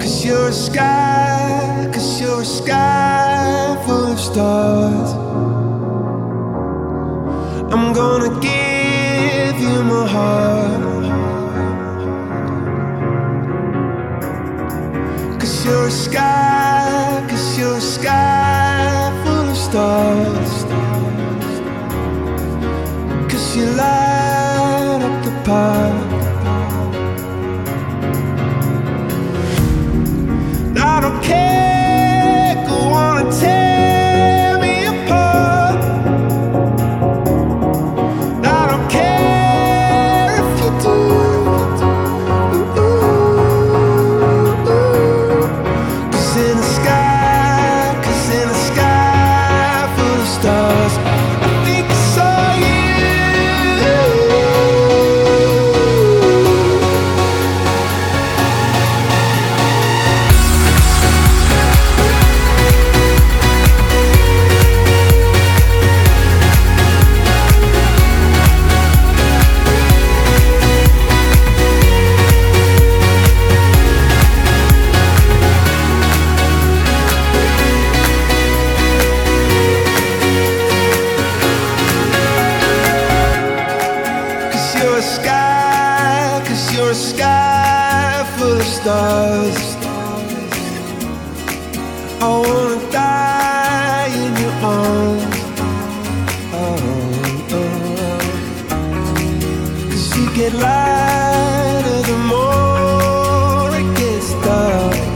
you're a sky, 'cause you're a sky full of stars. I'm gonna give you my heart, 'cause you're a sky, 'cause you're a sky full of stars. 'Cause you light up the park. I don't care, go on and tear me apart. I don't care if you do. Cause in the sky full of stars, I think I saw you. You're a sky full of stars. I wanna die in your arms. Oh, oh. 'Cause you get lighter the more it gets dark.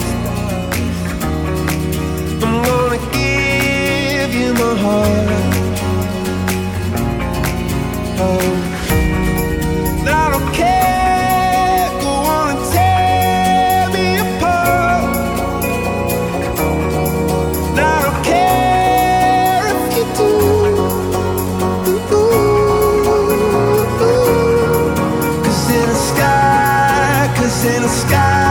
I'm gonna give you my heart. Oh, I don't care. In the sky